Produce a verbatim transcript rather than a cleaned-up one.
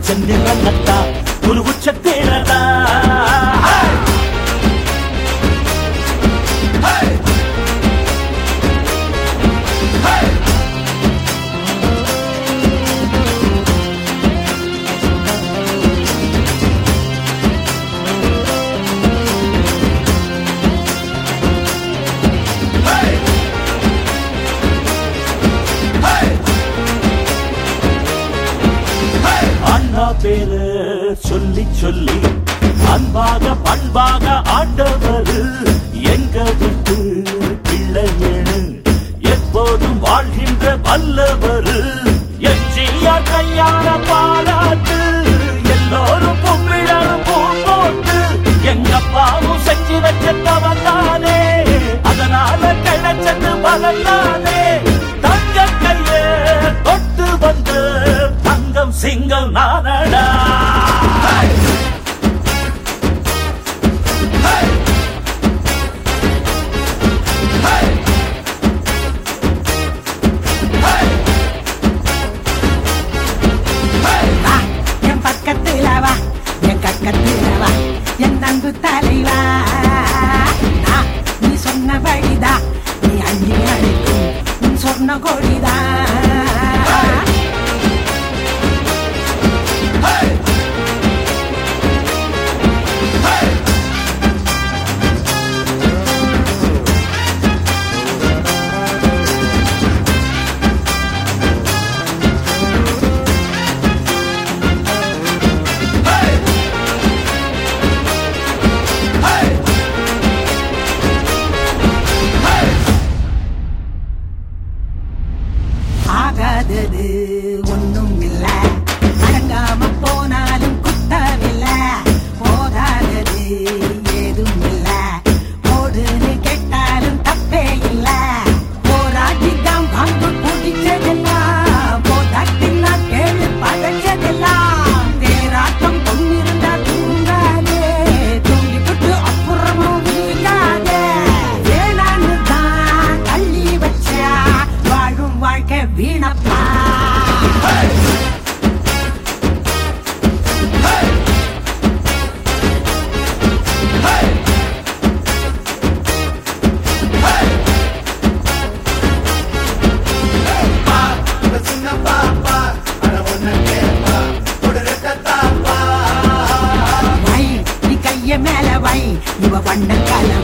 சென்னிரத்தா ஒரு உச்சத்தேரதா பேரு சொல்லி சொல்லி அன்பாக பண்பாக ஆண்டவர் எங்க விட்டு பிள்ளையேனு எப்போதும் வாழ்கின்ற வல்லவர் எம்ஜிஆர் கையாள பாராட்டு எல்லோரும் பொம்பிழரும் பூ போட்டு எங்க அப்பாவும் செஞ்சு வச்சவன் தானே அதனால கிழச்சது பலத்தானே தங்க கையே தொட்டு வந்து தங்கம் சிங்கம் நானடா என் பக்கத்துல வா என் கக்கத்துல வா என் அன்பு தலைவா நீ சொன்ன வழிதா நீ அள்ளி அழைக்கும் உன் சொன்ன கொடிதா ஆகாதது ஒன்னும் இல்ல அடங்காம போனாலும் குத்தமில்ல போதாதது ஏதும் இல்ல போடுன்னு கேட்டாலும் தப்பே இல்ல போராட்டிதான் பங்கு குடிச்சதெல்லாம் போதாட்டினா கேள்வி பழச்சதெல்லாம் தேராட்டம் பொண்ணிருந்தா தூங்காதே தூங்கிட்டு அப்புறமும் வீங்காதே வேணான்னு தான் தள்ளி வச்சா வாழும் வாழ்க்கை வீணப்பா வை நீ கைய மேல வை இவ வண்ண கலவை